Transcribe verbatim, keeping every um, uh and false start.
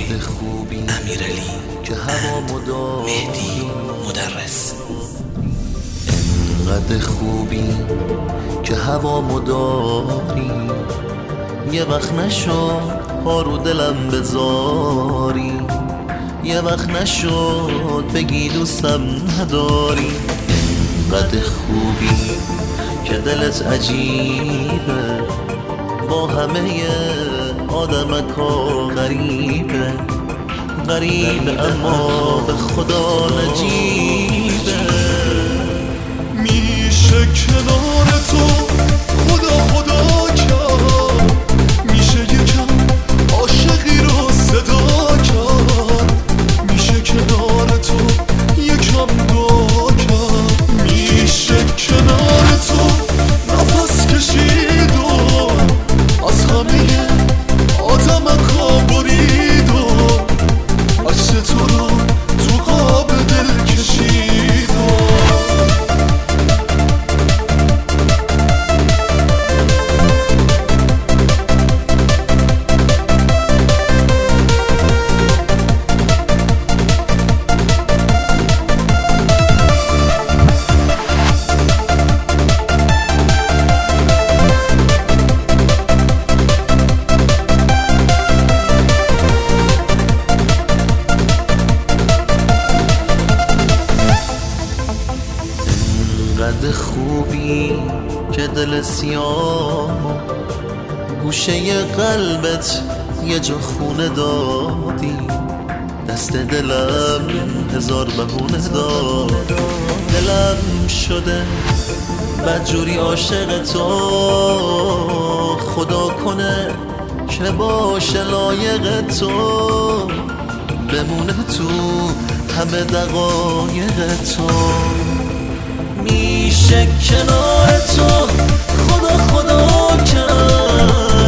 امیرعلی که هوا مداری مهدی مدرس. انقدر خوبی که هوا مداری، یه وقت نشد پا رو دلم بذاری، یه وقت نشد بگی دوستم نداری. انقدر خوبی که دلت عجیبه، با همه آدمکا غریبه، غریبه اما به خدا نجیبه. میشه کنار تو خدا خدا کرد، میشه یکم عاشقی رو صدا کرد، میشه کنار تو یکم دعا کرد، میشه کنار تو نفس کشید و از همه آدمکا برید و عکس تو رو تو قاب دل کشید و انقدر خوبی که دل سیاه گوشه قلبت یه جا خونه دادی، دست دلم هزار بهونه داد. دلم شده بدجوری عاشق تو، خدا کنه که باشه لایق تو، بمونه تو همه دقایق تو. میشه کنار تو خدا خدا کرد،